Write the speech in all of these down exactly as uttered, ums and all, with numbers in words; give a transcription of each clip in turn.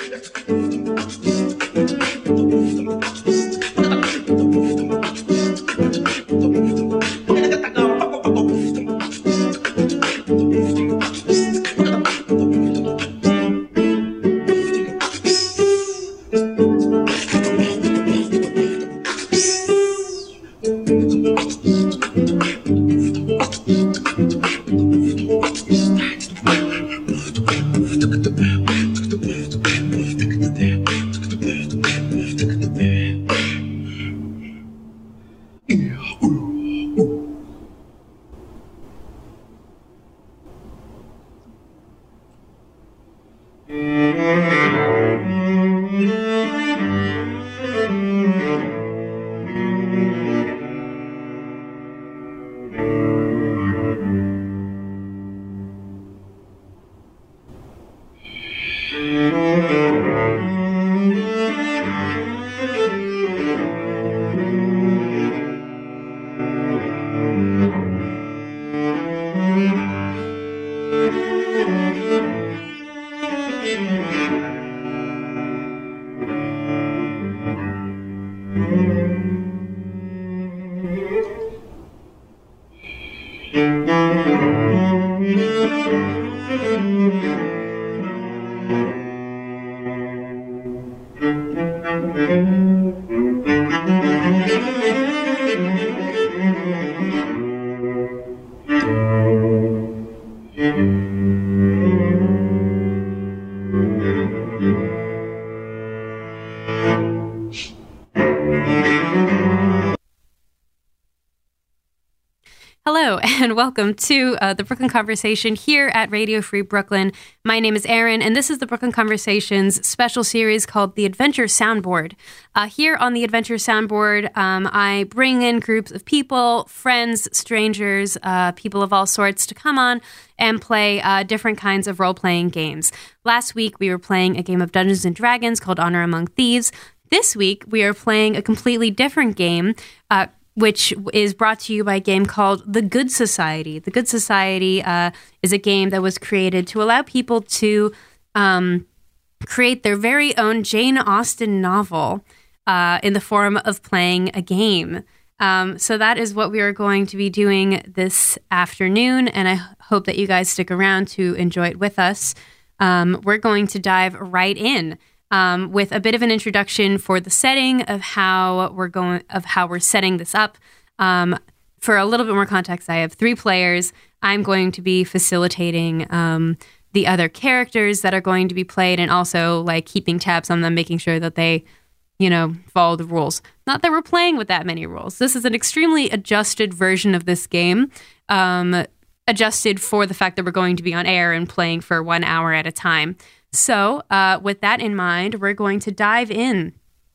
Hello, and welcome to uh, the Brooklyn Conversation here at Radio Free Brooklyn. My name is Erin, and this is the Brooklyn Conversations special series called The Adventure Soundboard. Uh, here on the Adventure Soundboard, um, I bring in groups of people, friends, strangers, uh, people of all sorts to come on and play uh, different kinds of role-playing games. Last week, we were playing a game of Dungeons and Dragons called Honor Among Thieves. This week, we are playing a completely different game, uh, which is brought to you by a game called The Good Society. The Good Society uh, is a game that was created to allow people to um, create their very own Jane Austen novel uh, in the form of playing a game. Um, so that is what we are going to be doing this afternoon, and I hope that you guys stick around to enjoy it with us. Um, we're going to dive right in. Um, with a bit of an introduction for the setting of how we're going, of how we're setting this up. Um, for a little bit more context, I have three players. I'm going to be facilitating um, the other characters that are going to be played, and also like keeping tabs on them, making sure that they, you know, follow the rules. Not that we're playing with that many rules. This is an extremely adjusted version of this game, um, adjusted for the fact that we're going to be on air and playing for one hour at a time. So, uh, with that in mind, we're going to dive in.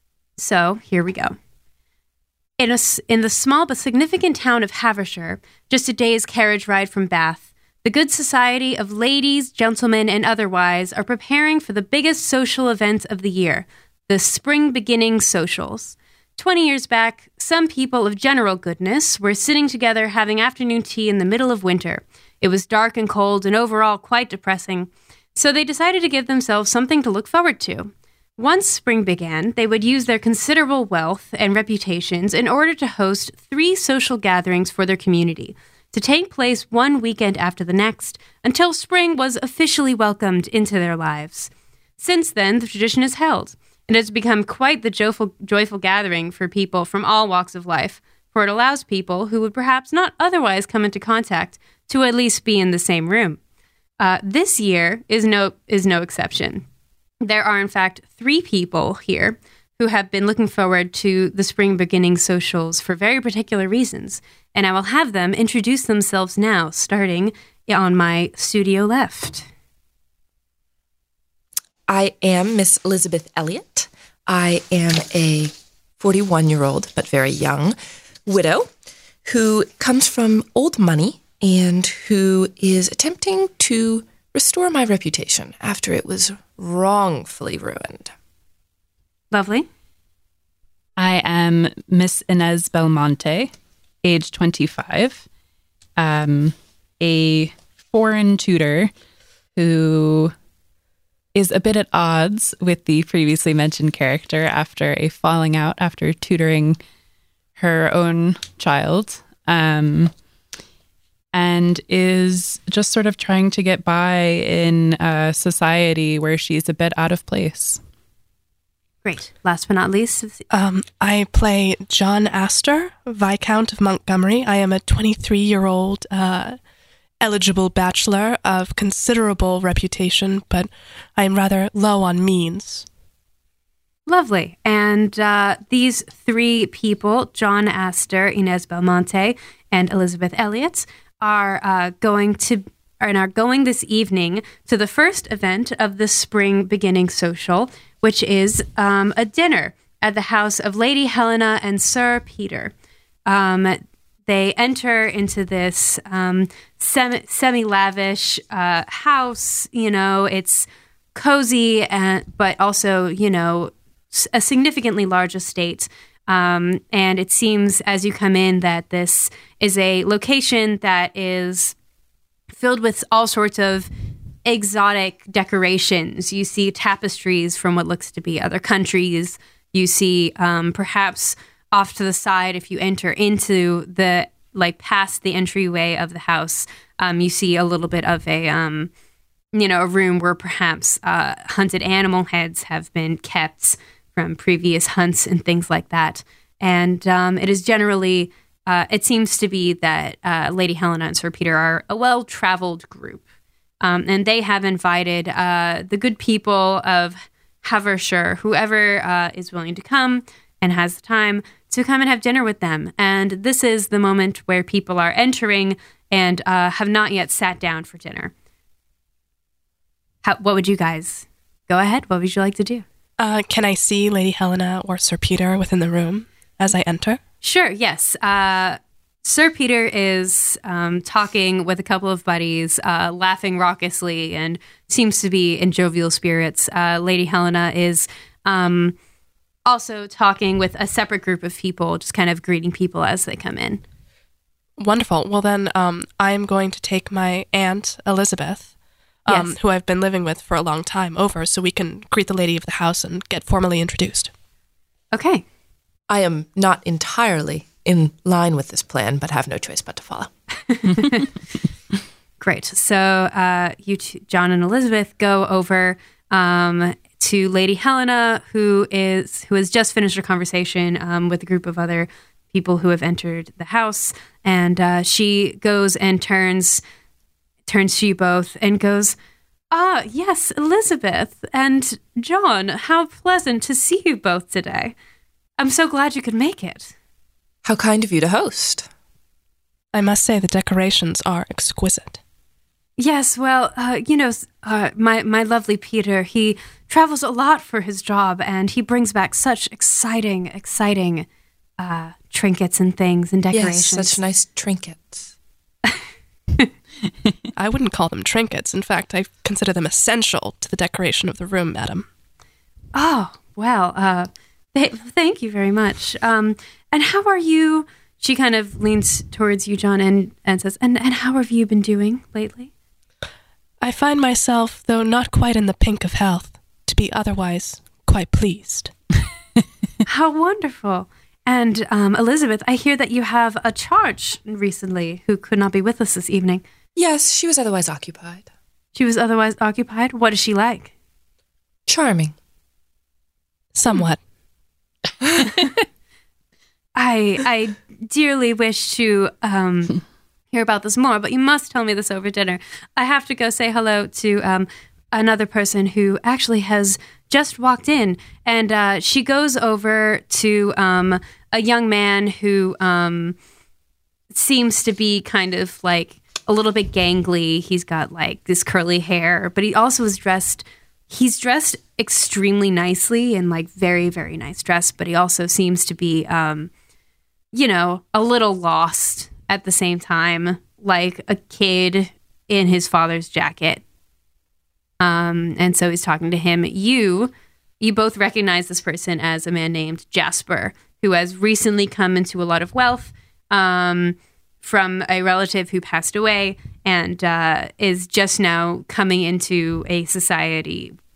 So, here we go. In a, in the small but significant town of Havishire, just a day's carriage ride from Bath, the good society of ladies, gentlemen, and otherwise are preparing for the biggest social event of the year, the Spring Beginning Socials. Twenty years back, some people of general goodness were sitting together having afternoon tea in the middle of winter. It was dark and cold and overall quite depressing. So they decided to give themselves something to look forward to. Once spring began, they would use their considerable wealth and reputations in order to host three social gatherings for their community, to take place one weekend after the next, until spring was officially welcomed into their lives. Since then, the tradition is held, and has become quite the joyful, joyful gathering for people from all walks of life, for it allows people who would perhaps not otherwise come into contact to at least be in the same room. Uh, this year is no is no exception. There are, in fact, three people here who have been looking forward to the Spring Beginning Socials for very particular reasons, and I will have them introduce themselves now, starting on my studio left. I am Miss Elizabeth Elliott. I am a forty-one-year-old, but very young, widow who comes from old money and who is attempting to restore my reputation after it was wrongfully ruined. Lovely. I am Miss Inez Belmonte, age twenty-five, um, a foreign tutor who is a bit at odds with the previously mentioned character after a falling out after tutoring her own child, um, and is just sort of trying to get by in a society where she's a bit out of place. Great. Last but not least. Um, I play John Astor, Viscount of Montgomery. I am a twenty-three-year-old uh, eligible bachelor of considerable reputation, but I am rather low on means. Lovely. And uh, these three people, John Astor, Inez Belmonte, and Elizabeth Elliot, are uh, going to and are going this evening to the first event of the Spring Beginning Social, which is um, a dinner at the house of Lady Helena and Sir Peter. Um, they enter into this um, semi- semi-lavish uh, house. You know, it's cozy, and but also, you know, a significantly large estate. Um, and it seems as you come in that this is a location that is filled with all sorts of exotic decorations. You see tapestries from what looks to be other countries. You see um, perhaps off to the side, if you enter into the, like past the entryway of the house, um, you see a little bit of a, um, you know, a room where perhaps uh, hunted animal heads have been kept from previous hunts and things like that. And um, it is generally, uh, it seems to be that uh, Lady Helena and Sir Peter are a well-traveled group. Um, and they have invited uh, the good people of Havershire, whoever uh, is willing to come and has the time, to come and have dinner with them. And this is the moment where people are entering and uh, have not yet sat down for dinner. How, what would you guys, go ahead, what would you like to do? Uh, can I see Lady Helena or Sir Peter within the room as I enter? Sure, yes. Uh, Sir Peter is um, talking with a couple of buddies, uh, laughing raucously, and seems to be in jovial spirits. Uh, Lady Helena is um, also talking with a separate group of people, just kind of greeting people as they come in. Wonderful. Well, then um, I'm going to take my aunt, Elizabeth, um, Yes. who I've been living with for a long time, over so we can greet the lady of the house and get formally introduced. Okay. I am not entirely in line with this plan, but have no choice but to follow. Great. So uh, you two, John and Elizabeth, go over um, to Lady Helena, who is who has just finished a conversation um, with a group of other people who have entered the house, and uh, she goes and turns turns to you both and goes, "Ah, yes, Elizabeth and John, how pleasant to see you both today. I'm so glad you could make it." How kind of you to host. I must say the decorations are exquisite. Yes, well, uh, you know, uh, my, my lovely Peter, he travels a lot for his job, and he brings back such exciting, exciting uh, trinkets and things and decorations. Yes, such nice trinkets. I wouldn't call them trinkets. In fact, I consider them essential to the decoration of the room, madam. Oh, well, uh, th- thank you very much. Um, and how are you? She kind of leans towards you, John, and, and says, and, and how have you been doing lately? I find myself, though not quite in the pink of health, to be otherwise quite pleased. How wonderful. And um, Elizabeth, I hear that you have a charge recently who could not be with us this evening. Yes, she was otherwise occupied. She was otherwise occupied? What is she like? Charming. Somewhat. I I dearly wish to um, hear about this more, but you must tell me this over dinner. I have to go say hello to um, another person who actually has just walked in, and uh, she goes over to um, a young man who um, seems to be kind of like a little bit gangly. He's got like this curly hair, but he also is dressed, he's dressed extremely nicely and like very, very nice dress, but he also seems to be, um, you know, a little lost at the same time, like a kid in his father's jacket. Um, and so he's talking to him. You, you both recognize this person as a man named Jasper, who has recently come into a lot of wealth, um, from a relative who passed away, and uh, is just now coming into a society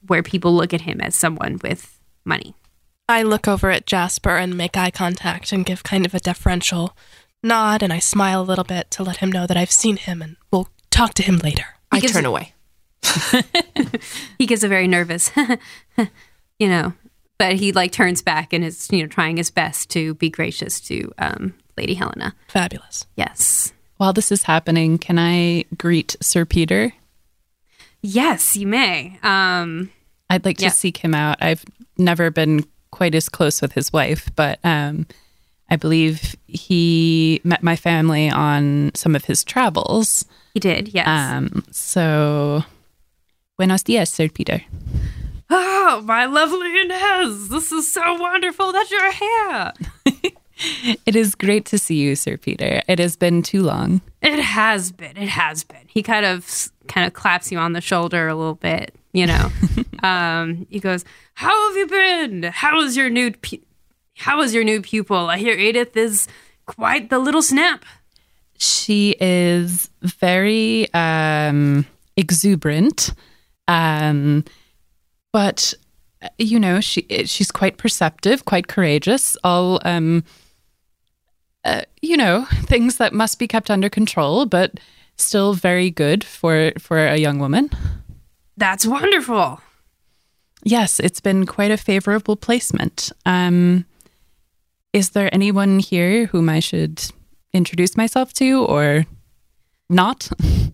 where people look at him as someone with money. I look over at Jasper and make eye contact and give kind of a deferential nod, and I smile a little bit to let him know that I've seen him and we'll talk to him later. I turn away. He gives a very nervous, you know, but he like turns back and is, you know, trying his best to be gracious to um, Lady Helena. Fabulous. Yes. While this is happening, can I greet Sir Peter? Yes, you may. Um, I'd like to yeah. seek him out. I've never been quite as close with his wife, but um, I believe he met my family on some of his travels. He did, yes. Um, so, buenos dias, Sir Peter. Oh, my lovely Inez, this is so wonderful that you're here. It is great to see you, Sir Peter. It has been too long. It has been. It has been. He kind of kind of claps you on the shoulder a little bit, you know. um, he goes, "How have you been? How is your new pu- How is your new pupil? I hear Edith is quite the little snap." She is very um, exuberant, um, but you know, she she's quite perceptive, quite courageous. All um, uh, you know, things that must be kept under control, but still very good for for a young woman. That's wonderful. Yes, it's been quite a favorable placement. Um, is there anyone here whom I should introduce myself to, or not?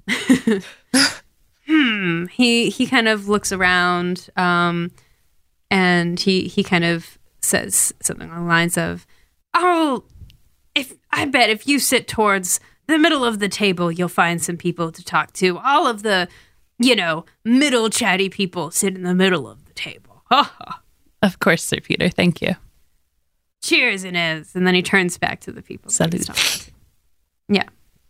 hmm. He he kind of looks around, um, and he he kind of says something along the lines of, "Oh, if I bet if you sit towards the middle of the table, you'll find some people to talk to. All of the, you know, middle chatty people sit in the middle of the table." Of course, Sir Peter. Thank you. Cheers, Inez. And then he turns back to the people. that he's Salud. talking to. Yeah.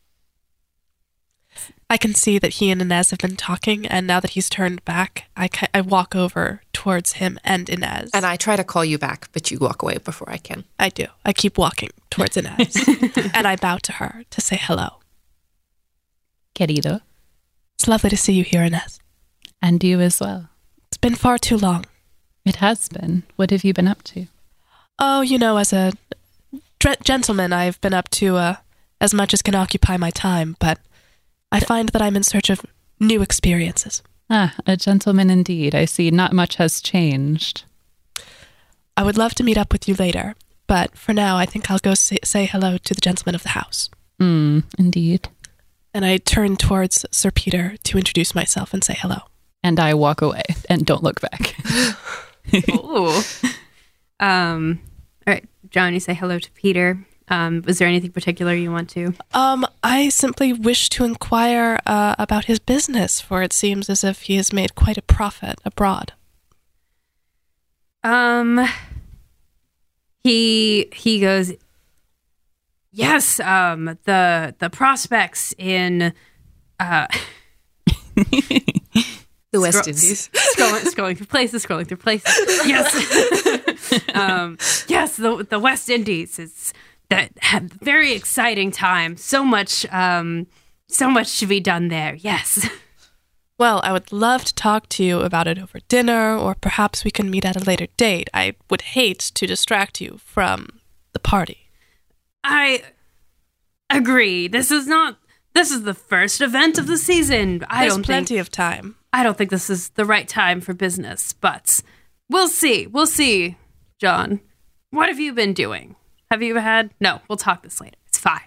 I can see that he and Inez have been talking, and now that he's turned back, I, ca- I walk over towards him and Inez. And I try to call you back, but you walk away before I can. I do. I keep walking towards Inez, and I bow to her to say hello. Querido. It's lovely to see you here, Inez. And you as well. It's been far too long. It has been. What have you been up to? Oh, you know, as a dre- gentleman, I've been up to uh, as much as can occupy my time, but I find that I'm in search of new experiences. Ah, a gentleman indeed. I see not much has changed. I would love to meet up with you later, but for now, I think I'll go say, say hello to the gentleman of the house. Mm, indeed. And I turn towards Sir Peter to introduce myself and say hello. And I walk away and don't look back. Ooh. Um, all right, John, you say hello to Peter. Um, was there anything particular you want to? Um, I simply wish to inquire uh, about his business, for it seems as if he has made quite a profit abroad. Um, he he goes, yes. Um, the the prospects in uh. The West Scroll- Indies. Scrolling, scrolling through places, scrolling through places. Yes, um, yes. The the West Indies is that very exciting time. So much, um, so much to be done there. Yes. Well, I would love to talk to you about it over dinner, or perhaps we can meet at a later date. I would hate to distract you from the party. I agree. This is not. This is the first event of the season. I There's don't plenty think. of time. I don't think this is the right time for business, but we'll see. We'll see, John. What have you been doing? Have you had... No, we'll talk this later. It's fine.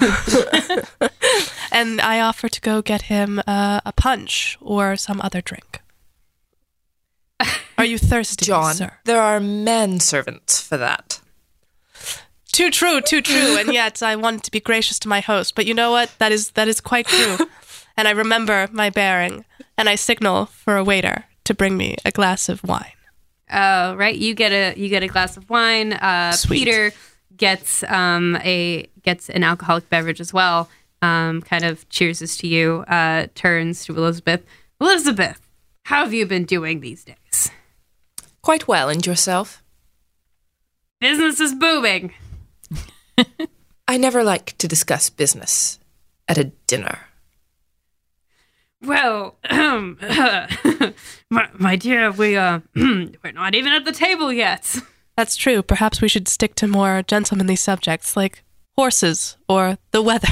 And I offer to go get him uh, a punch or some other drink. Are you thirsty, John, sir? there are men servants for that. Too true, too true. And yet I want to be gracious to my host. But you know what? That is that is quite true. And I remember my bearing, and I signal for a waiter to bring me a glass of wine. Uh, right, you get a you get a glass of wine. Uh, Sweet. Peter gets um a gets an alcoholic beverage as well. Um, kind of cheerses to you. Uh, turns to Elizabeth. Elizabeth, how have you been doing these days? Quite well, and yourself? Business is booming. I never like to discuss business at a dinner. Well, um, My, my dear, we, uh, we're not even at the table yet. That's true. Perhaps we should stick to more gentlemanly subjects like horses or the weather.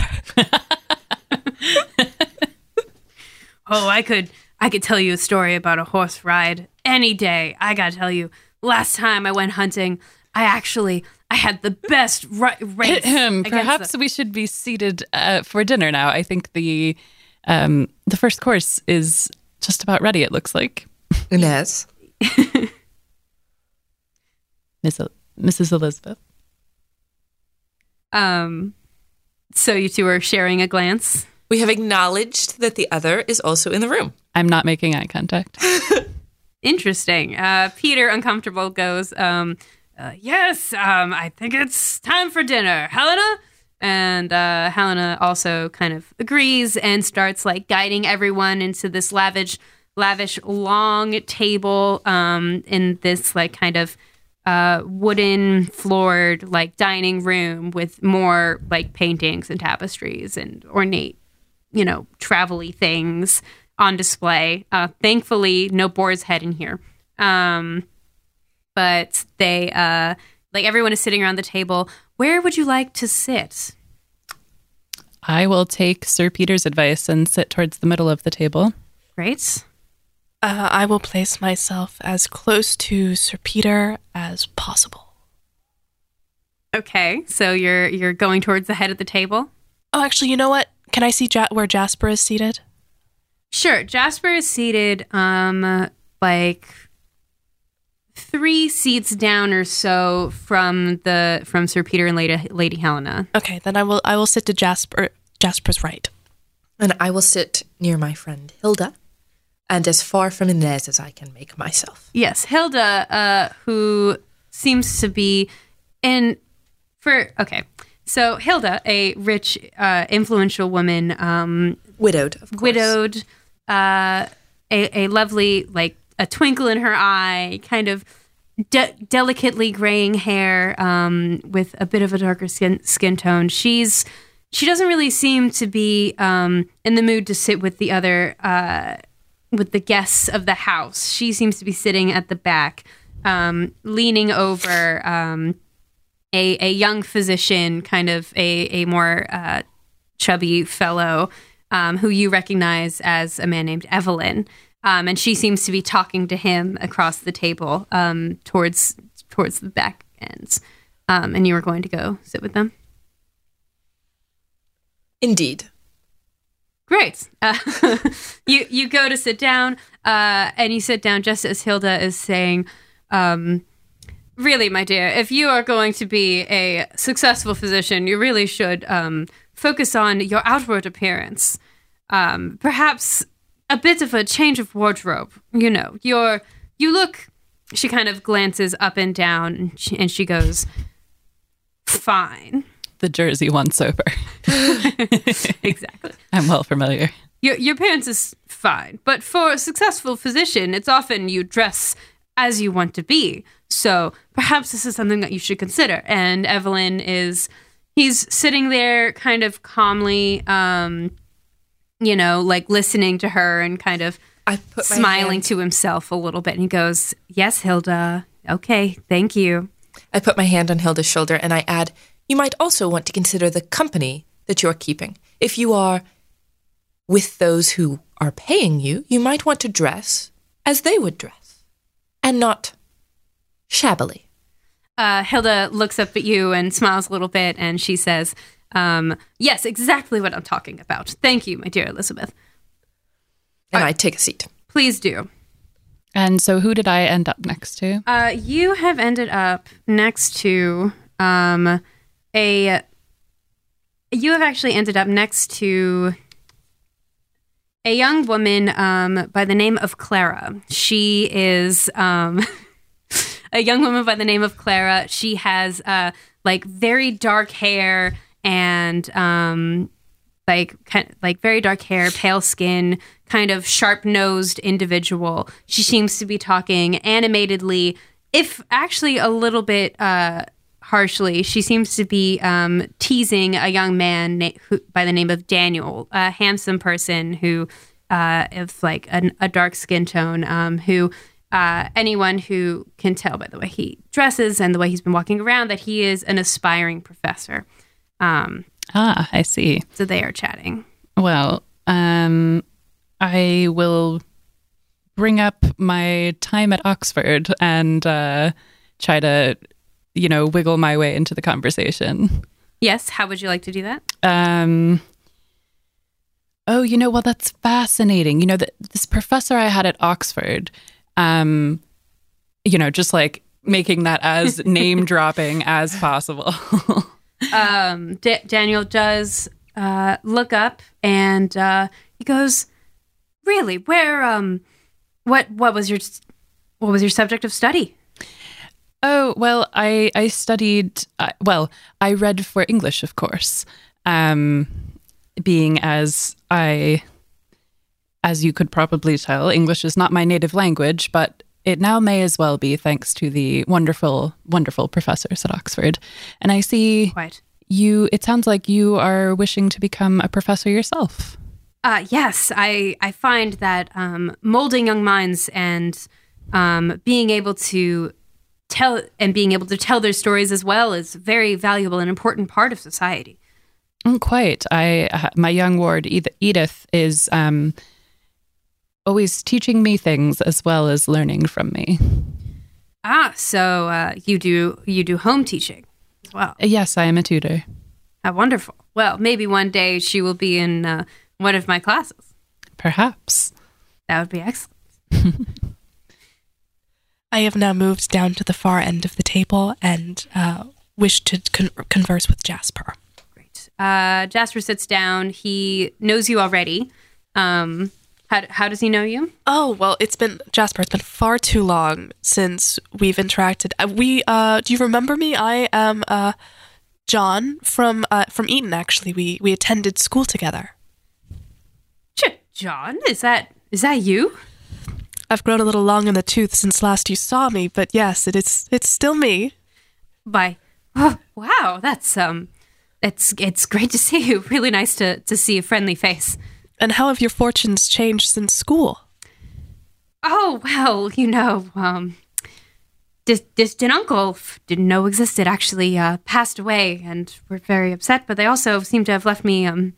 Oh, I could I could tell you a story about a horse ride any day. I gotta tell you, last time I went hunting, I actually I had the best ri- race. against Perhaps the- we should be seated uh, for dinner now. I think the um, the first course is just about ready, it looks like. Inez. Miss El- Missus Elizabeth. Um, so you two are sharing a glance. We have acknowledged that the other is also in the room. I'm not making eye contact. Interesting. Uh, Peter, uncomfortable, goes, um, uh, yes, um, I think it's time for dinner. Helena? And uh, Helena also kind of agrees and starts like guiding everyone into this lavish, lavish long table um, in this like kind of uh, wooden floored like dining room with more like paintings and tapestries and ornate, you know, travel-y things on display. Uh, thankfully, no boar's head in here. Um, but they, uh, like everyone is sitting around the table. Where would you like to sit? I will take Sir Peter's advice and sit towards the middle of the table. Great. Uh, I will place myself as close to Sir Peter as possible. Okay, so you're you're going towards the head of the table. Oh, actually, you know what? Can I see ja- where Jasper is seated? Sure. Jasper is seated, um, like three seats down or so from the from Sir Peter and Lady Lady Helena. Okay, then I will I will sit to Jasper Jasper's right. And I will sit near my friend Hilda and as far from Inez as I can make myself. Yes, Hilda, uh, who seems to be in for okay. So Hilda, a rich, uh, influential woman, um, Widowed, of course. widowed, uh, a, a lovely, like a twinkle in her eye, kind of de- delicately graying hair, um, with a bit of a darker skin skin tone. She's she doesn't really seem to be um, in the mood to sit with the other uh, with the guests of the house. She seems to be sitting at the back, um, leaning over. Um, A, a young physician, kind of a, a more uh, chubby fellow um, who you recognize as a man named Evelyn. Um, and she seems to be talking to him across the table um, towards towards the back ends. Um, and you were going to go sit with them? Indeed. Great. Uh, you, you go to sit down, uh, and you sit down just as Hilda is saying... Um, Really, my dear, if you are going to be a successful physician, you really should um, focus on your outward appearance. Um, perhaps a bit of a change of wardrobe. You know, you're, you look... She kind of glances up and down, and she, and she goes, fine. The jersey once over. Exactly. I'm well familiar. Your, your appearance is fine, but for a successful physician, it's often you dress as you want to be. So perhaps this is something that you should consider. And Evelyn is, he's sitting there kind of calmly, um, you know, like listening to her and kind of I put my smiling hand, to himself a little bit. And he goes, yes, Hilda. Okay, thank you. I put my hand on Hilda's shoulder and I add, you might also want to consider the company that you're keeping. If you are with those who are paying you, you might want to dress as they would dress and not shabbily. Uh, Hilda looks up at you and smiles a little bit, and she says, um, yes, exactly what I'm talking about. Thank you, my dear Elizabeth. And Uh, I take a seat. Please do. And so who did I end up next to? Uh, you have ended up next to um, a... You have actually ended up next to a young woman um, by the name of Clara. She is... Um, A young woman by the name of Clara. She has uh, like very dark hair and um, like kind like very dark hair, pale skin, kind of sharp-nosed individual. She seems to be talking animatedly, if actually a little bit uh, harshly. She seems to be um, teasing a young man na- who, by the name of Daniel, a handsome person who uh, of like an, a dark skin tone, um, who uh, anyone who can tell by the way he dresses and the way he's been walking around that he is an aspiring professor. Um, ah, I see. So they are chatting. Well, um, I will bring up my time at Oxford and uh, try to, you know, wiggle my way into the conversation. Yes. How would you like to do that? Um, oh, you know, well, that's fascinating. You know, the, this professor I had at Oxford, um, you know, just like making that as name dropping as possible. um, D- Daniel does uh, look up and uh, he goes, "Really? Where? Um, what? What was your what was your subject of study?" Oh, well, I, I studied, uh, well, I read for English, of course, um, being as I, as you could probably tell, English is not my native language, but it now may as well be thanks to the wonderful, wonderful professors at Oxford. And I see Quite. you, it sounds like you are wishing to become a professor yourself. Uh, yes, I, I find that um, molding young minds and um, being able to tell and being able to tell their stories as well is very valuable and important part of society. Mm, quite. I, uh, my young ward, Ed- Edith, is um, always teaching me things as well as learning from me. Ah, so uh, you do you do home teaching as well. Yes, I am a tutor. Ah, wonderful. Well, maybe one day she will be in uh, one of my classes. Perhaps. That would be excellent. I have now moved down to the far end of the table and uh, wish to con- converse with Jasper. Great. Uh, Jasper sits down. He knows you already. Um, how, how does he know you? Oh, well, it's been, Jasper, it's been far too long since we've interacted. Uh, we, uh, do you remember me? I am uh, John from uh, from Eton, actually. We we attended school together. Ch- John, is that is that you? I've grown a little long in the tooth since last you saw me, but yes, it is. It's still me. By oh wow, that's um, it's it's great to see you. Really nice to to see a friendly face. And how have your fortunes changed since school? Oh well, you know, um, this distant uncle didn't know existed. Actually, uh, passed away, and we're very upset. But they also seem to have left me. Um,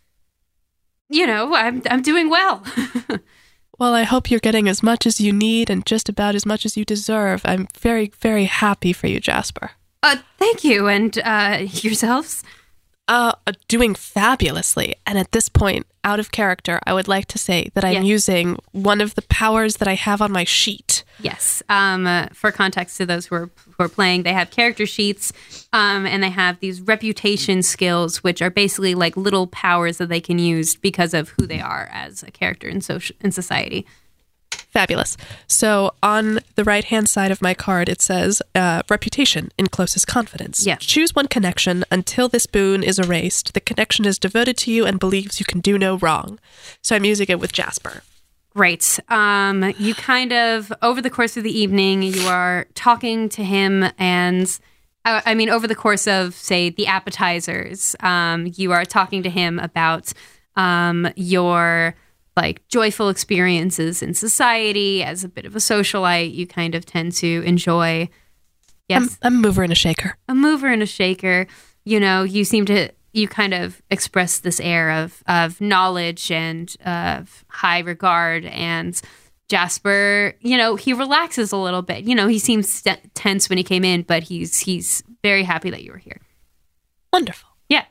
you know, I'm I'm doing well. Well, I hope you're getting as much as you need and just about as much as you deserve. I'm very, very happy for you, Jasper. Uh, thank you, and uh, yourselves? Uh, doing fabulously. And at this point, out of character, I would like to say that I'm Yes. using one of the powers that I have on my sheet. Yes. Um, uh, for context to those who are who are playing, they have character sheets, um, and they have these reputation skills, which are basically like little powers that they can use because of who they are as a character in social in society. Fabulous. So on the right-hand side of my card, it says uh, reputation in closest confidence. Yes. Choose one connection. Until this boon is erased, the connection is devoted to you and believes you can do no wrong. So I'm using it with Jasper. Great. Um, you kind of, over the course of the evening, you are talking to him, and uh, I mean, over the course of, say, the appetizers, um, you are talking to him about um, your like joyful experiences in society. As a bit of a socialite, you kind of tend to enjoy. Yes, I'm, I'm a mover and a shaker. a mover and a shaker. You know, you seem to. You kind of express this air of, of knowledge and of high regard. And Jasper, you know, he relaxes a little bit. You know, he seems st- tense when he came in, but he's he's very happy that you were here. Wonderful. Yeah.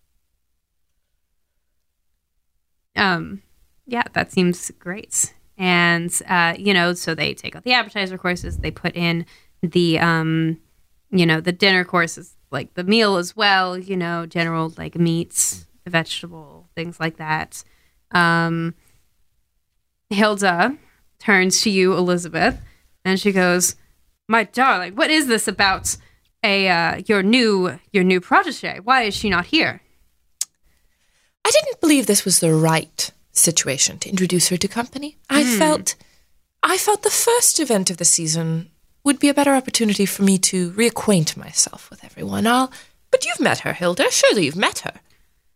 Um, yeah, that seems great. And, uh, you know, so they take out the appetizer courses. They put in the, um, you know, the dinner courses, like the meal as well, you know, general like meats, vegetable, things like that. Um, Hilda turns to you, Elizabeth, and she goes, "My darling, what is this about a uh, your new your new protege? Why is she not here?" I didn't believe this was the right situation to introduce her to company. I Hmm. felt I felt the first event of the season would be a better opportunity for me to reacquaint myself with everyone. I'll, but you've met her, Hilda. Surely you've met her.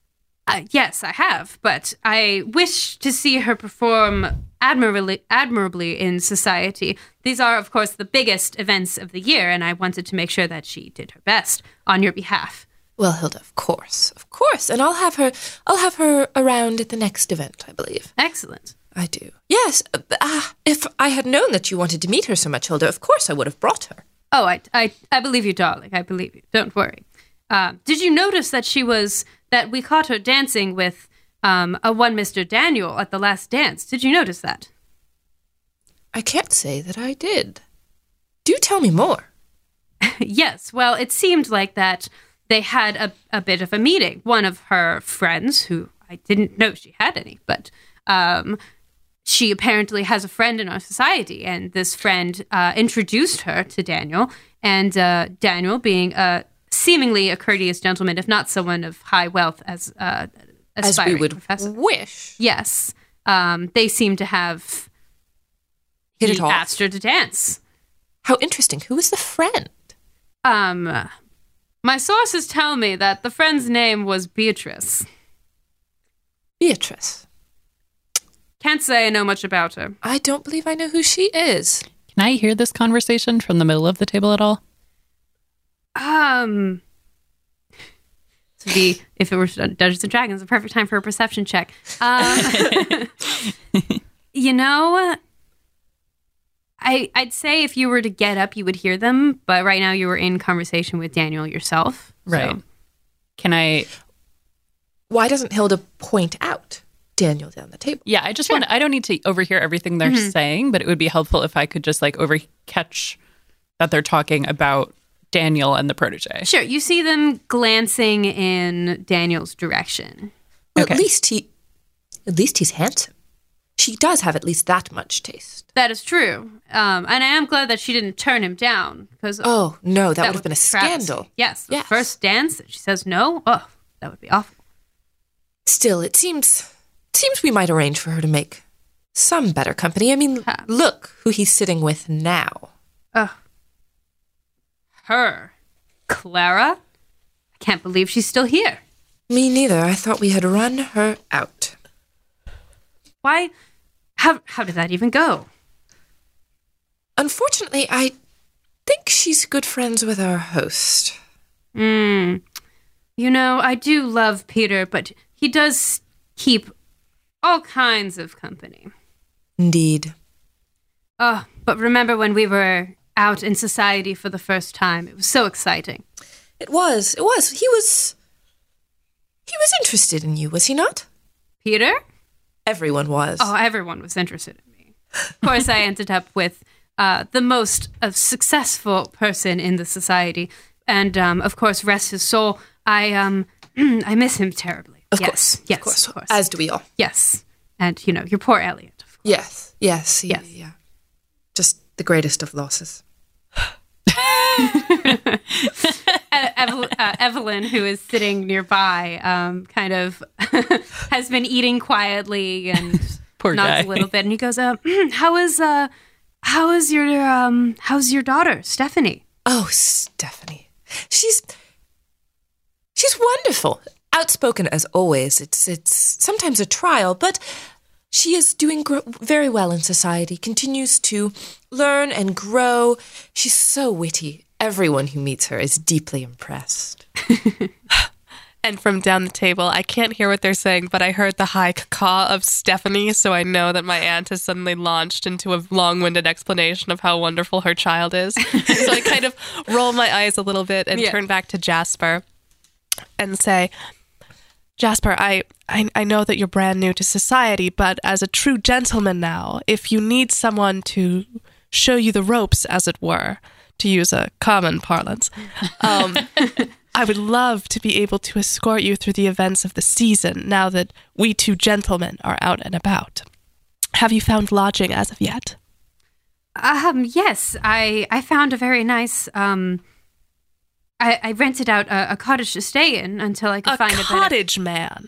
Uh, yes, I have, but I wish to see her perform admirably, admirably in society. These are, of course, the biggest events of the year, and I wanted to make sure that she did her best on your behalf. Well, Hilda, of course, of course, and I'll have her. I'll have her around at the next event, I believe. Excellent. I do. Yes. Uh, if I had known that you wanted to meet her so much, Hilda, of course I would have brought her. Oh, I, I, I believe you, darling. I believe you. Don't worry. Uh, did you notice that she was that we caught her dancing with um, a one Mister Daniel at the last dance? Did you notice that? I can't say that I did. Do tell me more. Yes. Well, it seemed like that they had a, a bit of a meeting. One of her friends, who I didn't know she had any, but um, she apparently has a friend in our society, and this friend uh, introduced her to Daniel, and uh, Daniel, being a seemingly a courteous gentleman, if not someone of high wealth, as uh, as we would professor. wish. Yes, um, they seem to have hit it off. Asked her to dance. How interesting. Who was the friend? Um, my sources tell me that the friend's name was Beatrice. Beatrice. Can't say I know much about her. I don't believe I know who she is. Can I hear this conversation from the middle of the table at all? Um, this would be, if it were Dungeons and Dragons, the perfect time for a perception check. Um, you know, I I'd say if you were to get up, you would hear them, but right now you were in conversation with Daniel yourself. Right. So. Can I? Why doesn't Hilda point out Daniel down the table? Yeah, I just Sure. want. I don't need to overhear everything they're Mm-hmm. saying, but it would be helpful if I could just like over catch that they're talking about Daniel and the protege. Sure, you see them glancing in Daniel's direction. Well, Okay. At least he, at least he's handsome. She does have at least that much taste. That is true. Um, and I am glad that she didn't turn him down, because Oh no, that, would have been a travesty. scandal. Yes, the Yes. first dance, she says no. Oh, that would be awful. Still, it seems seems we might arrange for her to make some better company. I mean, Perhaps. look who he's sitting with now. Ugh. Her. Clara? I can't believe she's still here. Me neither. I thought we had run her out. Why? How, how did that even go? Unfortunately, I think she's good friends with our host. Hmm. You know, I do love Peter, but he does keep all kinds of company. Indeed. Oh, but remember when we were out in society for the first time? It was so exciting. It was. It was. He was. He was interested in you, was he not? Peter? Everyone was. Oh, everyone was interested in me. Of course, I ended up with uh, the most uh, successful person in the society. And, um, of course, rest his soul, I um, I miss him terribly. Of yes. course. Yes, Of course. of course. As do we all. yes. And, you know, your poor Elliot. Of course. Yes. Yes. He, Yes. Yeah. Just the greatest of losses. E- Evel- uh, Evelyn, who is sitting nearby, um, kind of has been eating quietly and Poor nods guy. a little bit. And he goes, uh, "How is uh, how is your um, how's your daughter, Stephanie?" Oh, Stephanie. She's she's wonderful. Outspoken as always. It's it's sometimes a trial, but she is doing gr- very well in society. Continues to learn and grow. She's so witty. Everyone who meets her is deeply impressed. And from down the table, I can't hear what they're saying, but I heard the high caw of Stephanie, so I know that my aunt has suddenly launched into a long-winded explanation of how wonderful her child is. So I kind of roll my eyes a little bit and Yeah. turn back to Jasper and say, Jasper, I, I I know that you're brand new to society, but as a true gentleman now, if you need someone to show you the ropes, as it were, to use a common parlance, um, I would love to be able to escort you through the events of the season now that we two gentlemen are out and about. Have you found lodging as of yet? Um, yes, I I found a very nice um. I, I rented out a, a cottage to stay in until I could A find a bed. cottage man.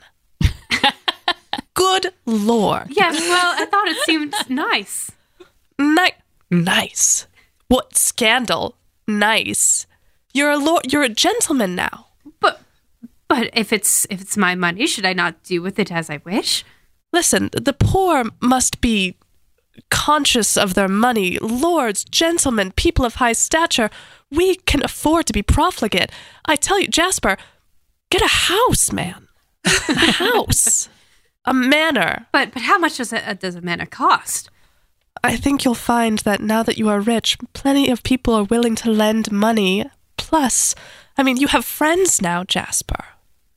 Good lord. Yes, well, I thought it seemed nice. Ni- nice. What scandal? Nice. You're a lord. You're a gentleman now. But But if it's if it's my money, should I not do with it as I wish? Listen, the poor must be conscious of their money. Lords, gentlemen, people of high stature, we can afford to be profligate. I tell you, Jasper, get a house, man. A house. A manor. But but how much does a, does a manor cost? I think you'll find that now that you are rich, plenty of people are willing to lend money. Plus, I mean, you have friends now, Jasper.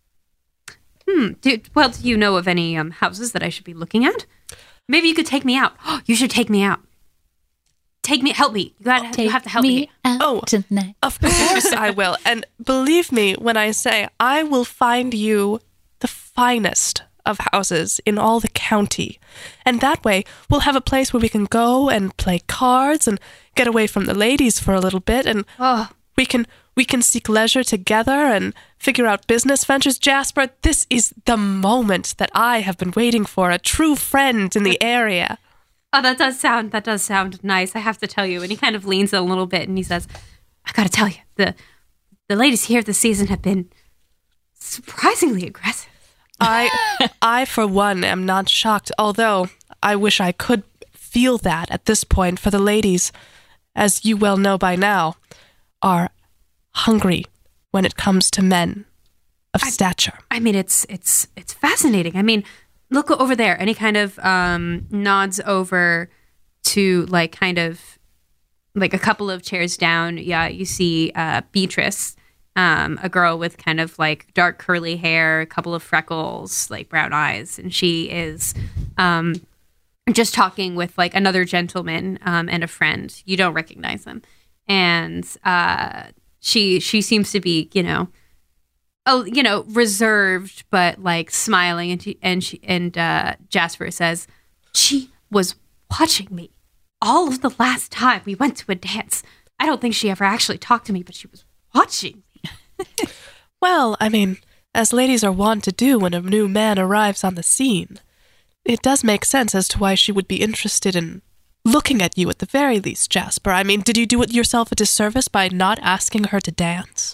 Hmm. Do, well, do you know of any um, houses that I should be looking at? Maybe you could take me out. You should take me out. Take me, help me. You gotta, Take you have to help me. me out Oh, tonight. Of course I will. And believe me when I say I will find you the finest of houses in all the county. And that way, we'll have a place where we can go and play cards and get away from the ladies for a little bit. And Oh, we can we can seek leisure together and figure out business ventures. Jasper, this is the moment that I have been waiting for, a true friend in the area. oh, that does sound that does sound nice. I have to tell you. And he kind of leans a little bit and he says, "I gotta tell you, the the ladies here this season have been surprisingly aggressive." I, I for one, am not shocked, although I wish I could feel that at this point, for the ladies, as you well know by now, are hungry when it comes to men of I- stature. I mean, it's it's it's fascinating. I mean, look over there. And he kind of um, nods over to like kind of like a couple of chairs down. Yeah, you see uh, Beatrice, um, a girl with kind of like dark curly hair, a couple of freckles, like brown eyes, and she is um, just talking with like another gentleman um, and a friend. You don't recognize them, and uh, she she seems to be, you know. Oh, you know, reserved, but like smiling, and she, and she, and uh, Jasper says, "She was watching me all of the last time we went to a dance. I don't think she ever actually talked to me, but she was watching me." Well, I mean, as ladies are wont to do when a new man arrives on the scene, it does make sense as to why she would be interested in looking at you at the very least, Jasper. I mean, did you do it yourself a disservice by not asking her to dance?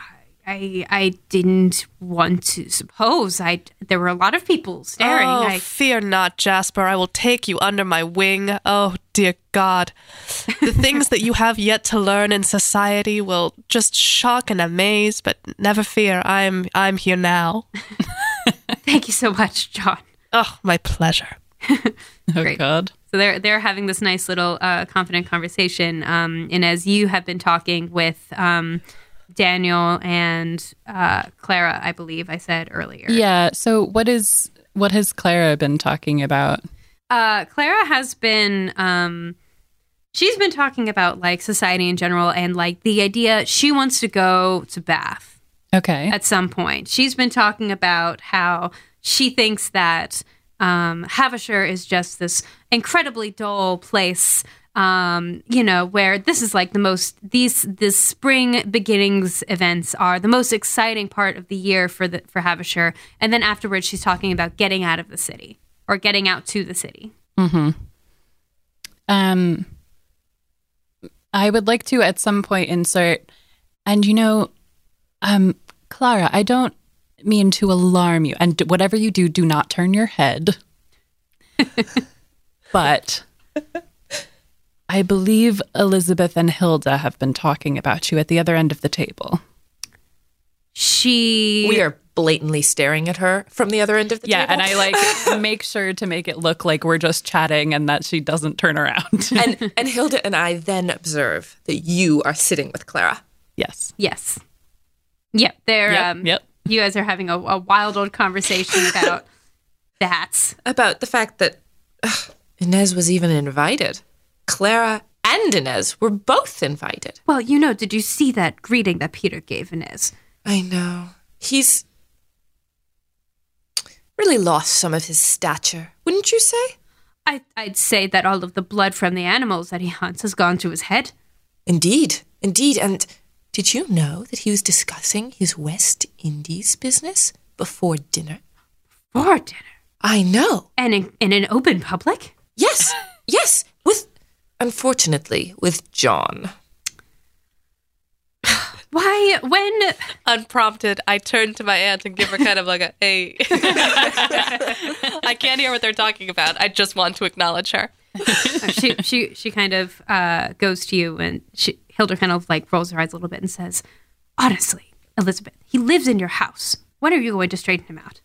I I didn't want to suppose. I there were a lot of people staring. Oh, I, fear not, Jasper. I will take you under my wing. Oh, dear God. The things that you have yet to learn in society will just shock and amaze, but never fear. I'm I'm here now. thank you so much, John. Oh, my pleasure. Oh, Great. God. So they're they're having this nice little uh, confident conversation. Um, and as you have been talking with um, Daniel and uh, Clara, I believe I said earlier. Yeah. So what is what has Clara been talking about? Uh, Clara has been, um, she's been talking about like society in general and like the idea she wants to go to Bath Okay. at some point. She's been talking about how she thinks that um, Havishire is just this incredibly dull place. Um, you know, where this is like the most, these, this spring beginnings events are the most exciting part of the year for the, for Havishire. And then afterwards, she's talking about getting out of the city or getting out to the city. Mm-hmm. Um, I would like to at some point insert, and you know, um, Clara, I don't mean to alarm you, and whatever you do, do not turn your head. But I believe Elizabeth and Hilda have been talking about you at the other end of the table. She... We are blatantly staring at her from the other end of the Yeah, table. and I like make sure to make it look like we're just chatting and that she doesn't turn around. and and Hilda and I then observe that you are sitting with Clara. Yes. Yes. Yep. They're, Yep, um, yep. You guys are having a, a wild old conversation about that. About the fact that ugh, Inez was even invited. Clara and Inez were both invited. Well, you know, did you see that greeting that Peter gave Inez? I know. He's really lost some of his stature, wouldn't you say? I, I'd say that all of the blood from the animals that he hunts has gone to his head. Indeed, indeed. And did you know that he was discussing his West Indies business before dinner? For dinner. I know. And in, in an open public? Yes, yes. With, unfortunately, with John. Why, when... Unprompted, I turn to my aunt and give her kind of like a, hey. I can't hear what they're talking about. I just want to acknowledge her. she she she kind of uh, goes to you, and she, Hilda kind of like rolls her eyes a little bit and says, honestly, Elizabeth, he lives in your house. When are you going to straighten him out?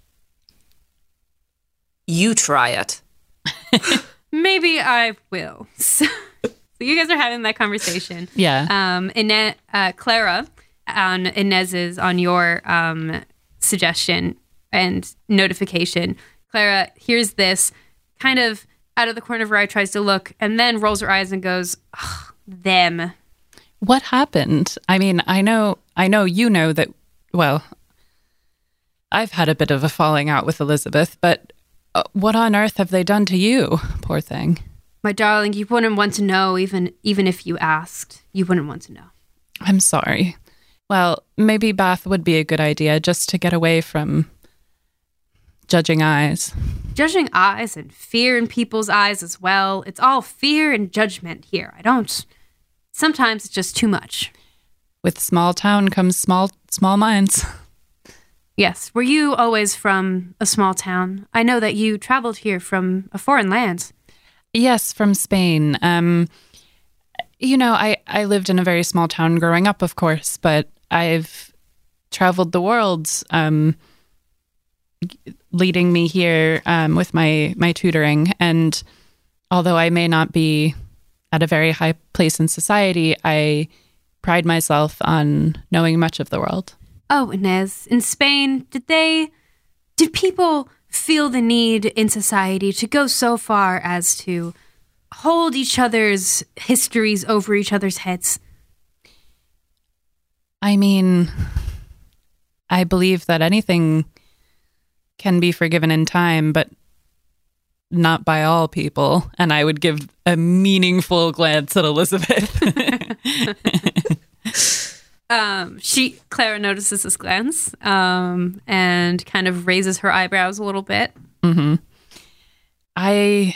You try it. Maybe I will. So, so you guys are having that conversation. Yeah. Um, Ine- uh, Clara, on Inez's, on your um, suggestion and notification, Clara hears this, kind of out of the corner of her eye tries to look, and then rolls her eyes and goes, ugh, them. What happened? I mean, I know, I know you know that, well, I've had a bit of a falling out with Elizabeth, but uh, what on earth have they done to you? Poor thing. My darling, you wouldn't want to know, even even if you asked. You wouldn't want to know. I'm sorry. Well, maybe Bath would be a good idea, just to get away from judging eyes. Judging eyes and fear in people's eyes as well. It's all fear and judgment here. I don't... Sometimes it's just too much. With small town comes small small minds. Yes. Were you always from a small town? I know that you traveled here from a foreign land. Yes, from Spain. Um, you know, I, I lived in a very small town growing up, of course, but I've traveled the world, um, leading me here um, with my, my tutoring. And although I may not be at a very high place in society, I pride myself on knowing much of the world. Oh, Inez, in Spain, did they, did people feel the need in society to go so far as to hold each other's histories over each other's heads? I mean, I believe that anything can be forgiven in time, but not by all people. And I would give a meaningful glance at Elizabeth. um, she, Clara notices this glance um, and kind of raises her eyebrows a little bit. Mm-hmm. I,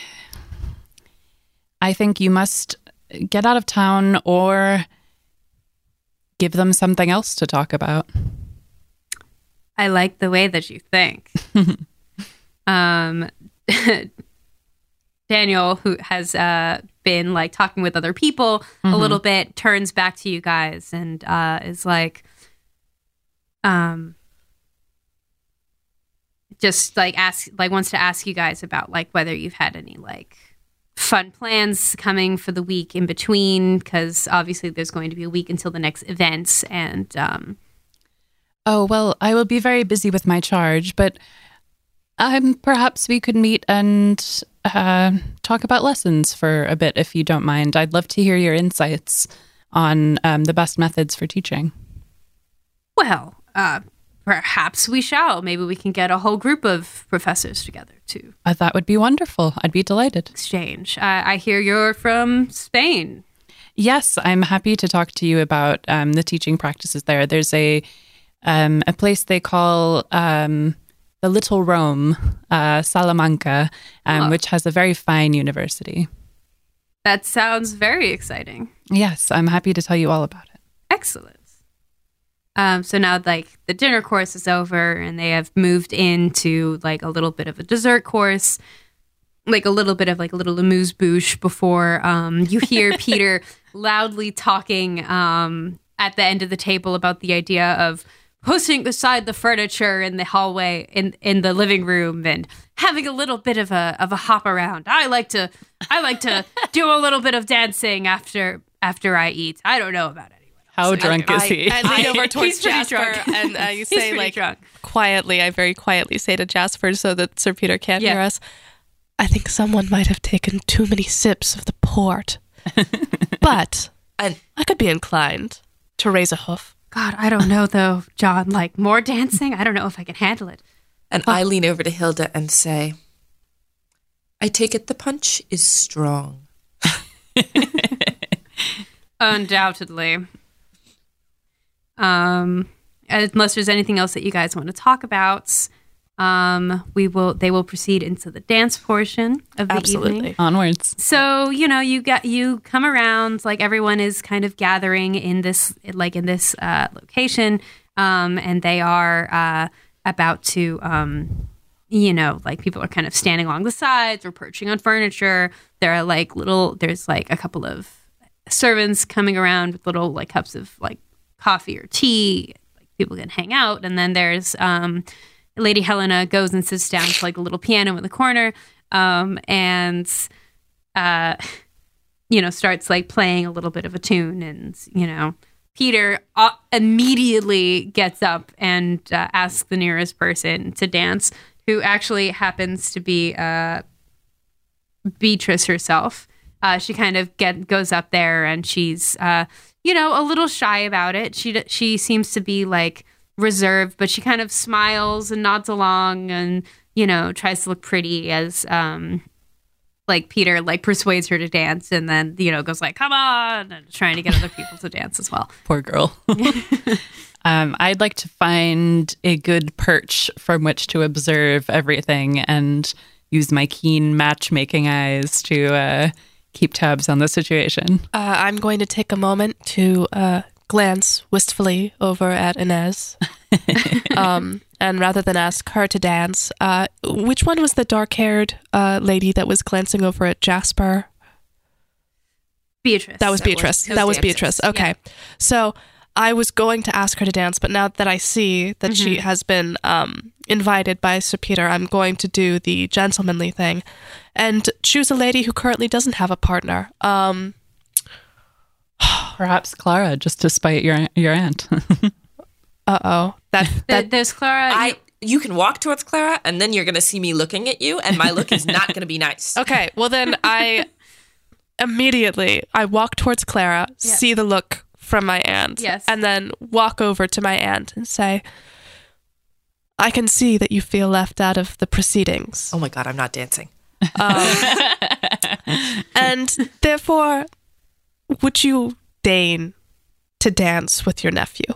I think you must get out of town or give them something else to talk about. I like the way that you think. um, Daniel, who has uh, been like talking with other people mm-hmm. a little bit, turns back to you guys and uh, is like, um, just like ask, like wants to ask you guys about like whether you've had any like fun plans coming for the week in between, because obviously there's going to be a week until the next events. And um, oh well, I will be very busy with my charge, but um, perhaps we could meet and uh, talk about lessons for a bit, if you don't mind. I'd love to hear your insights on um, the best methods for teaching. Well, uh, perhaps we shall. Maybe we can get a whole group of professors together to uh, that would be wonderful. I'd be delighted. Exchange. I, I hear you're from Spain. Yes, I'm happy to talk to you about um, the teaching practices there. There's a um, a place they call um, the Little Rome, uh, Salamanca, um, oh. which has a very fine university. That sounds very exciting. Yes, I'm happy to tell you all about it. Excellent. Um, so now, like, the dinner course is over, and they have moved into, like, a little bit of a dessert course, like, a little bit of, like, a little amuse-bouche before um, you hear Peter loudly talking um, at the end of the table about the idea of pushing aside the furniture in the hallway, in, in the living room, and having a little bit of a of a hop around. I like to I like to do a little bit of dancing after after I eat. I don't know about anyone else. How drunk I, is he? I, I lean over towards He's pretty Jasper drunk. and uh, you say like drunk. quietly, I very quietly say to Jasper so that Sir Peter can't Yeah. hear us, I think someone might have taken too many sips of the port. But And I could be inclined to raise a hoof. God, I don't know though, John. Like more dancing? I don't know if I can handle it. and I lean over to Hilda and say, I take it the punch is strong. Undoubtedly. Um, unless there's anything else that you guys want to talk about, um, we will. They will proceed into the dance portion of the Absolutely. evening. Onwards. So you know, you got you come around, like everyone is kind of gathering in this, like in this uh, location, um, and they are uh, about to, um, you know, like people are kind of standing along the sides or perching on furniture. There are like little. There's like a couple of servants coming around with little like cups of like coffee or tea. Like people can hang out, and then there's. Um, Lady Helena goes and sits down to like a little piano in the corner, um, and uh, you know starts like playing a little bit of a tune. And you know, Peter uh, immediately gets up and uh, asks the nearest person to dance, who actually happens to be uh, Beatrice herself. Uh, she kind of get goes up there, and she's uh, you know a little shy about it. She she seems to be like. Reserved, but she kind of smiles and nods along and you know tries to look pretty as um like Peter like persuades her to dance, and then you know goes like come on, and trying to get other people to dance as well. Poor girl. um I'd like to find a good perch from which to observe everything and use my keen matchmaking eyes to uh keep tabs on the situation. Uh, I'm going to take a moment to uh, glance wistfully over at Inez. um, and rather than ask her to dance, uh, which one was the dark-haired uh, lady that was glancing over at Jasper? Beatrice. That was Beatrice. That was, that was Beatrice. Beatrice. Okay. Yeah. So I was going to ask her to dance, but now that I see that mm-hmm. she has been um, invited by Sir Peter, I'm going to do the gentlemanly thing and choose a lady who currently doesn't have a partner. Um, Perhaps Clara, just to spite your your aunt. Uh-oh. That, that There's Clara. I, you can walk towards Clara, and then you're going to see me looking at you, and my look is not going to be nice. Okay, well then I immediately, I walk towards Clara, yeah. see the look from my aunt, yes. and then walk over to my aunt and say, I can see that you feel left out of the proceedings. Oh my God, I'm not dancing. Um, and therefore, would you deign to dance with your nephew?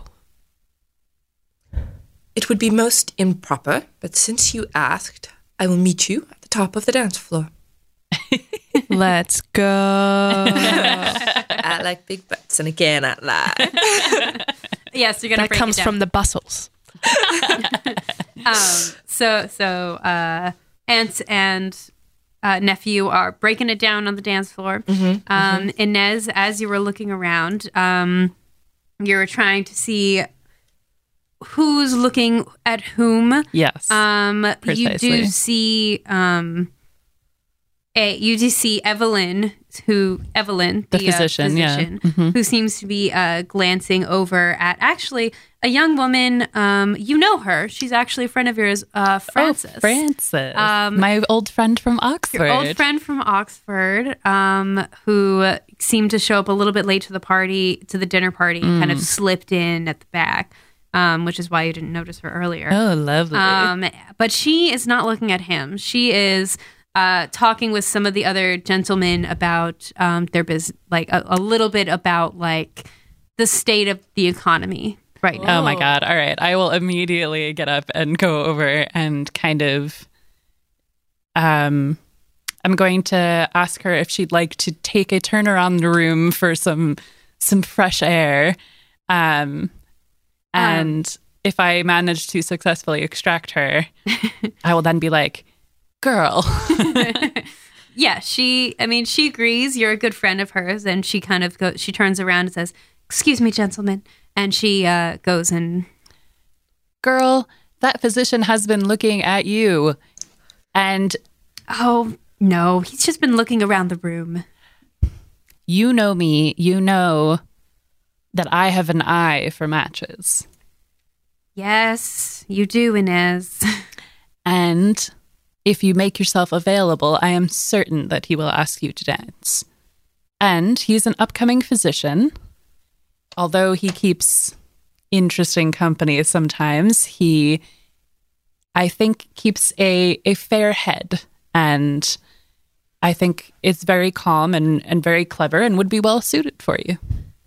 It would be most improper, but since you asked, I will meet you at the top of the dance floor. Let's go. I like big butts, and again, I lie. Yes, you're gonna. That comes from the bustles. um, so, so uh, aunt and uh, nephew are breaking it down on the dance floor. Mm-hmm, um, mm-hmm. Inez, as you were looking around, um, you were trying to see who's looking at whom. Yes. Um, precisely. You do see, um, a, you do see Evelyn, who Evelyn, the, the physician, uh, physician yeah. Mm-hmm. who seems to be uh, glancing over at actually a young woman. Um, you know her. She's actually a friend of yours, uh, Frances. Oh, Frances. Um, My old friend from Oxford. Your old friend from Oxford, um, who seemed to show up a little bit late to the party, to the dinner party, Mm. kind of slipped in at the back. Um, which is why you didn't notice her earlier. Oh, lovely. Um, but she is not looking at him. She is uh, talking with some of the other gentlemen about um, their business, like a, a little bit about like the state of the economy right now. Oh my God. All right. I will immediately get up and go over and kind of, um, I'm going to ask her if she'd like to take a turn around the room for some, some fresh air. Um, And um, if I manage to successfully extract her, I will then be like, girl. Yeah, she, I mean, she agrees. You're a good friend of hers. And she kind of goes, she turns around and says, excuse me, gentlemen. And she uh, goes and. Girl, that physician has been looking at you. And. Oh, no, he's just been looking around the room. You know me. You know that I have an eye for matches. Yes, you do, Inez. And if you make yourself available, I am certain that he will ask you to dance. And he's an upcoming physician. Although he keeps interesting company sometimes, he, I think, keeps a, a fair head. And I think it's very calm and, and very clever and would be well suited for you.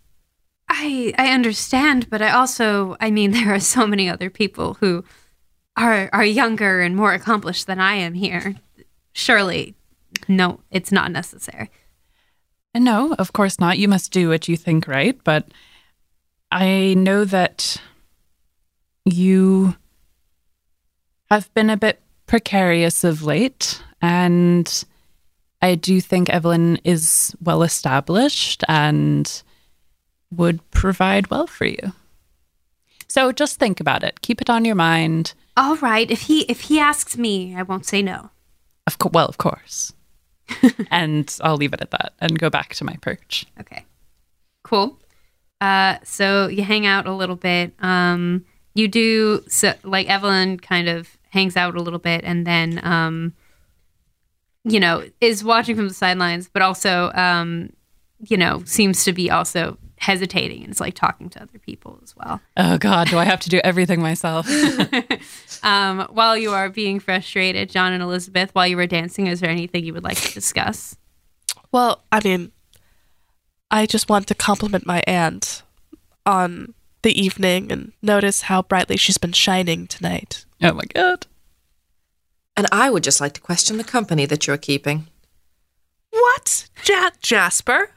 I I understand, but I also, I mean, there are so many other people who are are younger and more accomplished than I am here. Surely, no, it's not necessary. No, of course not. You must do what you think right, but I know that you have been a bit precarious of late, and I do think Evelyn is well established and would provide well for you. So just think about it. Keep it on your mind. All right. If he if he asks me, I won't say no. Of co- well, of course. And I'll leave it at that and go back to my perch. Okay. Cool. Uh, so you hang out a little bit. Um, you do so like Evelyn kind of hangs out a little bit, and then um, you know, is watching from the sidelines, but also um, you know, seems to be also hesitating and is like talking to other people as well. Oh God, do I have to do everything myself? um, while you are being frustrated, John and Elizabeth, while you were dancing, is there anything you would like to discuss? Well, I mean, I just want to compliment my aunt on the evening and notice how brightly she's been shining tonight. Oh my God. And I would just like to question the company that you're keeping. What? Ja- Jasper?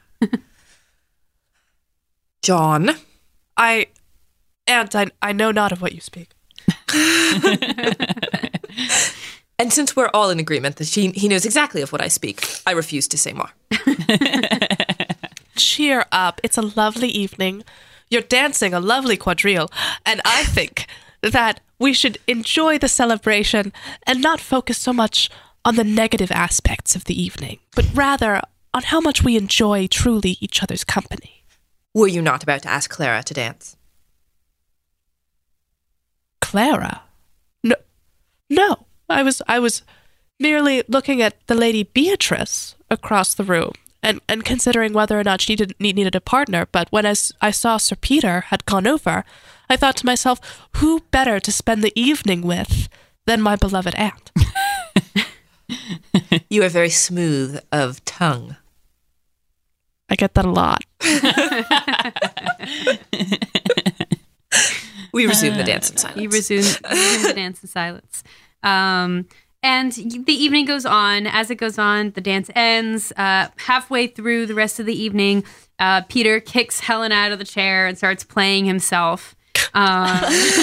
John. I... Aunt, I, I know not of what you speak. And since we're all in agreement that she, he knows exactly of what I speak, I refuse to say more. Cheer up. It's a lovely evening. You're dancing a lovely quadrille. And I think that we should enjoy the celebration and not focus so much on the negative aspects of the evening, but rather on how much we enjoy truly each other's company. Were you not about to ask Clara to dance? Clara? No. No. I was I was merely looking at the Lady Beatrice across the room and, and considering whether or not she didn't need, needed a partner, but when I, I saw Sir Peter had gone over, I thought to myself, who better to spend the evening with than my beloved aunt? You are very smooth of tongue. I get that a lot. We resume the dance in silence. You resume, resume the dance in silence. Um, and the evening goes on. As it goes on, the dance ends. Uh, halfway through the rest of the evening, uh, Peter kicks Helen out of the chair and starts playing himself. Um,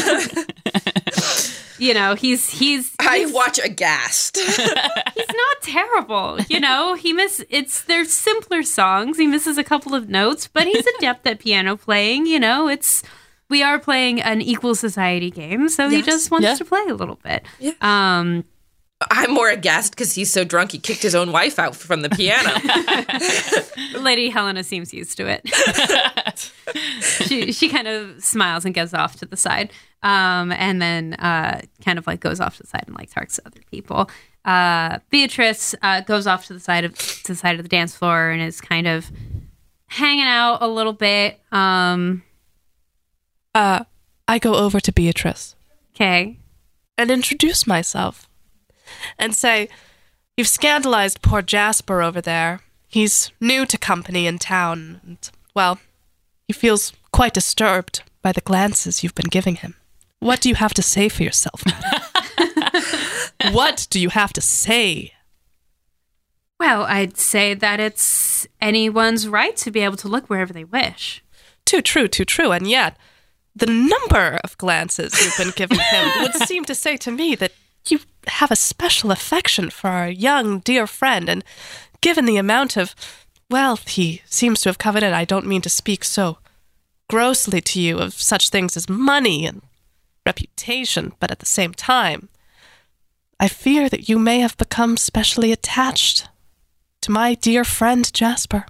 you know, he's, he's, he's I watch aghast. he's not terrible. You know, he miss it's they're simpler songs. He misses a couple of notes, but he's adept at piano playing. You know, it's we are playing an equal society game, so he Yes. just wants Yeah. to play a little bit. Yeah. Um, I'm more aghast because he's so drunk he kicked his own wife out from the piano. Lady Helena seems used to it. she she kind of smiles and gets off to the side, um, and then uh, kind of like goes off to the side and like talks to other people. Uh, Beatrice uh, goes off to the side of to the side of the dance floor and is kind of hanging out a little bit. Um, Uh, I go over to Beatrice okay. and introduce myself and say, you've scandalized poor Jasper over there. He's new to company in town, and, well, he feels quite disturbed by the glances you've been giving him. What do you have to say for yourself, madam? What do you have to say? Well, I'd say that it's anyone's right to be able to look wherever they wish. Too true, too true, and yet the number of glances you've been giving him would seem to say to me that you have a special affection for our young, dear friend, and given the amount of wealth he seems to have coveted, I don't mean to speak so grossly to you of such things as money and reputation, but at the same time, I fear that you may have become specially attached to my dear friend Jasper.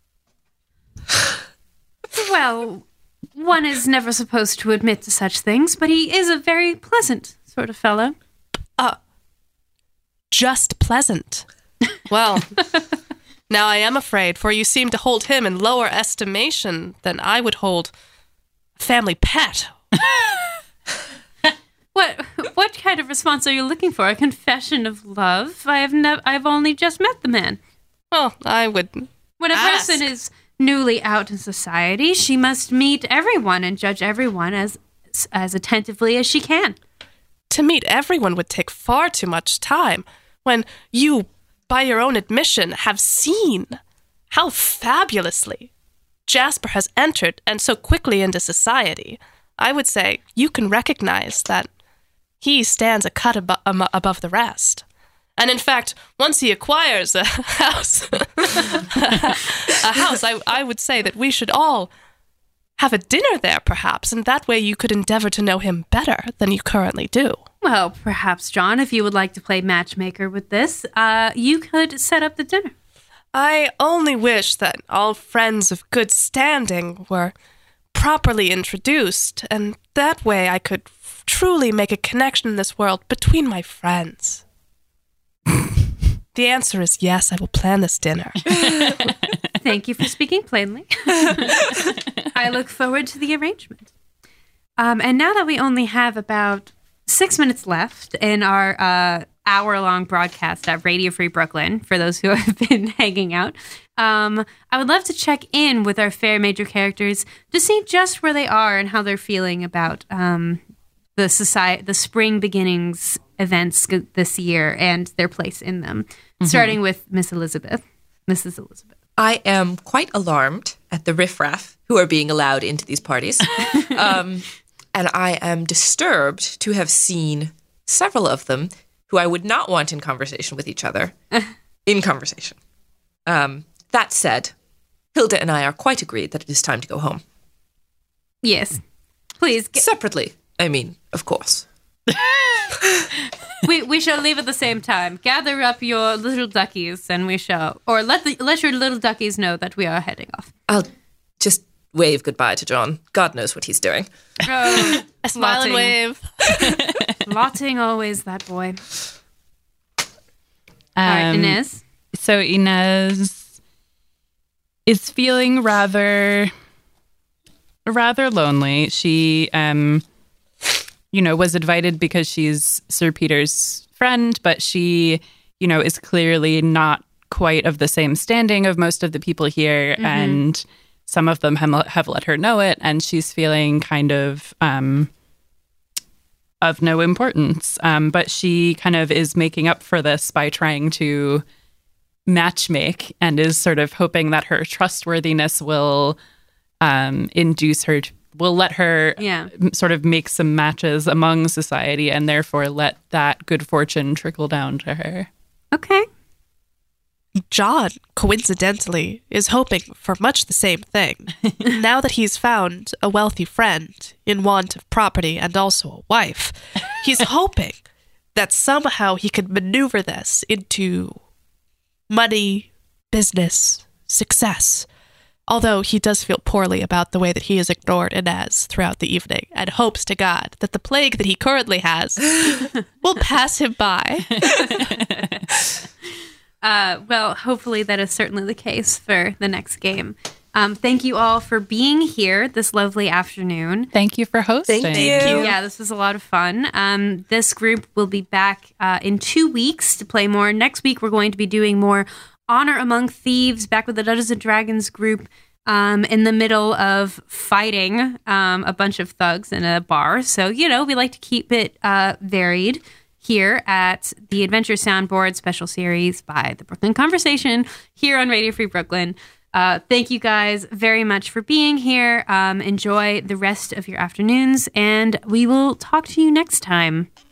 Well, one is never supposed to admit to such things, but he is a very pleasant sort of fellow. Uh, just pleasant. Well, now I am afraid, for you seem to hold him in lower estimation than I would hold a family pet. What what kind of response are you looking for? A confession of love? I have never. I've only just met the man. Well, I would. When a Ask. person is newly out in society, she must meet everyone and judge everyone as as attentively as she can. to meet everyone would take far too much time when you, by your own admission, have seen how fabulously Jasper has entered and so quickly into society. I would say you can recognize that he stands a cut abo- um, above the rest. And in fact, once he acquires a house, a house, I, I would say that we should all have a dinner there, perhaps, and that way you could endeavor to know him better than you currently do. Well, perhaps, John, if you would like to play matchmaker with this, uh, you could set up the dinner. I only wish that all friends of good standing were properly introduced, and that way I could f- truly make a connection in this world between my friends. The answer is yes, I will plan this dinner. Thank you for speaking plainly. I look forward to the arrangement. Um, and now that we only have about six minutes left in our uh, hour-long broadcast at Radio Free Brooklyn, for those who have been hanging out, um, I would love to check in with our fair major characters to see just where they are and how they're feeling about um, the society, the spring beginnings events this year and their place in them. Mm-hmm. Starting with Miss Elizabeth, Missus Elizabeth. I am quite alarmed at the riffraff who are being allowed into these parties. um, and I am disturbed to have seen several of them who I would not want in conversation with each other in conversation. Um, that said, Hilda and I are quite agreed that it is time to go home. Yes. Please. Get- Separately, I mean, of course. we we shall leave at the same time. Gather up your little duckies, and we shall, or let the let your little duckies know that we are heading off. I'll just wave goodbye to John. God knows what he's doing. Oh, a smile and wave. Lotting always that boy. Um, All right, Inez. So Inez is feeling rather, rather lonely. She, um. you know, was invited because she's Sir Peter's friend, but she, you know, is clearly not quite of the same standing of most of the people here. Mm-hmm. And some of them have, have let her know it. And she's feeling kind of um, of no importance. Um, but she kind of is making up for this by trying to matchmake and is sort of hoping that her trustworthiness will um, induce her to will let her yeah. sort of make some matches among society and therefore let that good fortune trickle down to her. Okay. John, coincidentally, is hoping for much the same thing. Now that he's found a wealthy friend in want of property and also a wife, he's hoping that somehow he can maneuver this into money, business, success. Although he does feel poorly about the way that he has ignored Inez throughout the evening and hopes to God that the plague that he currently has will pass him by. uh, well, hopefully that is certainly the case for the next game. Um, thank you all for being here this lovely afternoon. Thank you for hosting. Thank you. Yeah, this was a lot of fun. Um, this group will be back uh, in two weeks to play more. Next week, we're going to be doing more Honor Among Thieves, back with the Dungeons and Dragons group, um, in the middle of fighting um, a bunch of thugs in a bar. So, you know, we like to keep it uh, varied here at the Adventure Soundboard special series by the Brooklyn Conversation here on Radio Free Brooklyn. Uh, thank you guys very much for being here. Um, enjoy the rest of your afternoons, and we will talk to you next time.